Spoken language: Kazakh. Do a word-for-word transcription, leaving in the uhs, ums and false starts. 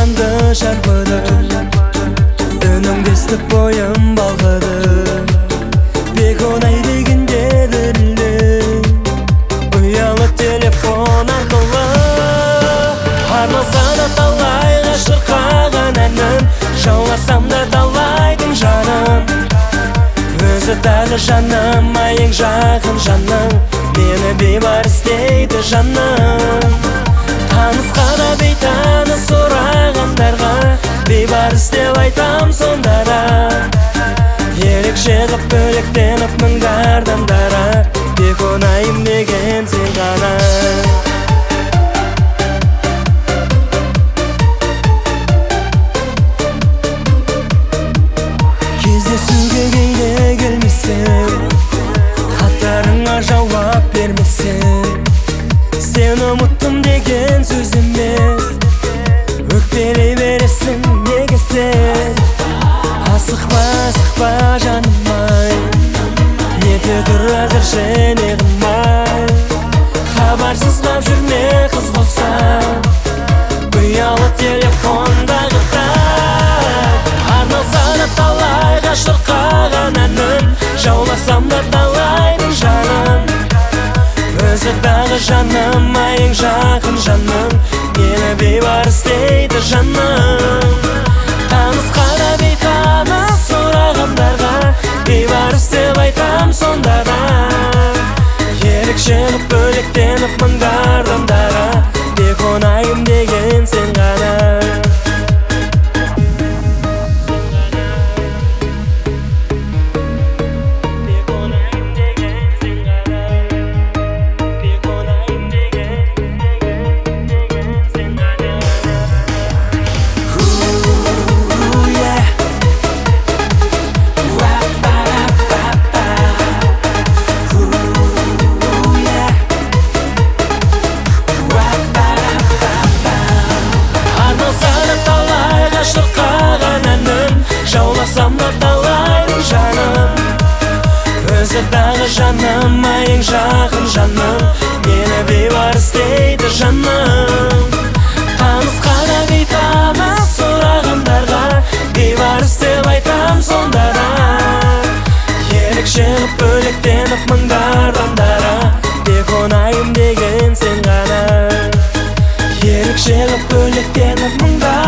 жанды шарпыды, үніңді естіп бойым балқыды. Бек оңай дегенде дірілді, ұялы телефон арқылы. Арналса да талай ғашырқаған әнім, жауласам да талайдың жаным. Өзі тағы жаным, ең жақын жаным, мені бейбарыс дейді жаным. Танысқа да бейтаныс сұрағандарға бейбарыс деп айтам сонда да. Ерекше қып бөлектеніп мыңдардан дара, тек оңайым деген сен ғана. Кездесуге кейде келмесең, хаттарыңа жауап бермесең, сен ұмыттым деген сөз емес, өкпелей бересің неге сен? Асықпа, асықпа жаным ай, нете тұр әзірше не қылмай. Хабарсыз қап жүрме қыз болса, ұялы телефондағы тай. Арналса да талай ғашырқаған әнім, жауласам да талайдың жаным. Өзі тағы жаным, ең жақын жаным, мені бейбарыс дейді жаным. Танысқа да бейтаныс сұрағандарға бейбарыс деп айтам сонда да. Ерекше қып бөлектеніп мыңдардан дара, тек оңайым деген сен ғана. Жауласам да талайдың жаным, өзі тағы жаным, ең жақын жаным, мені бейбарыс дейді жаным. Танысқа да бейтаныс сұрағандарға бейбарыс деп айтам сонда да. Ерекше қып бөлектеніп мыңдардан дара, тек оңайым деген сен ғана. Ерекше қып бөлектеніп мыңдардан